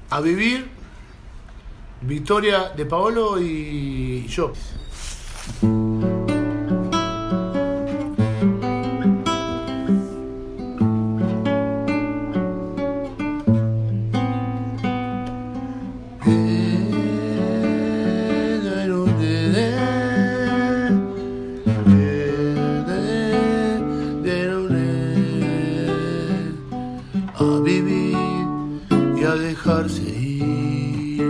A vivir, Victoria de Paolo y yo. A vivir y a dejarse ir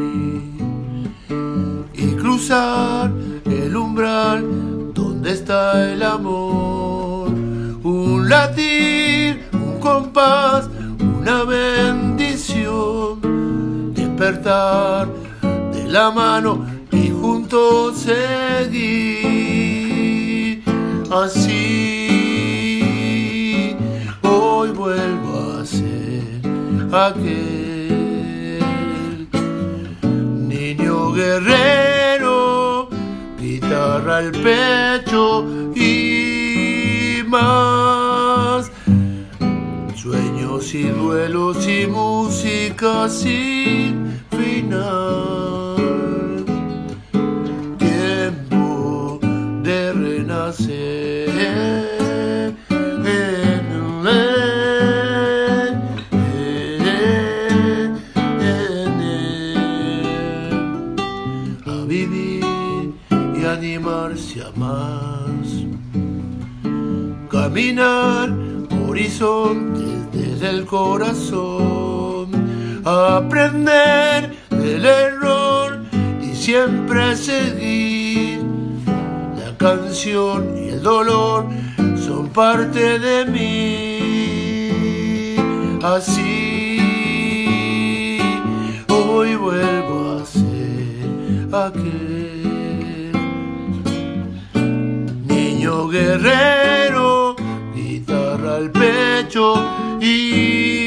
y cruzar el umbral donde está el amor, un latir, un compás, una bendición, despertar de la mano y juntos seguir. Así hoy vuelvo a ser aquel niño guerrero, guitarra al pecho y más, sueños y duelos y música sin final, tiempo de renacer. Vivir y animarse a más, caminar horizontes desde el corazón, aprender del error y siempre seguir. La canción y el dolor son parte de mí. Así hoy vuelvo a ser aquel niño guerrero, guitarra al pecho y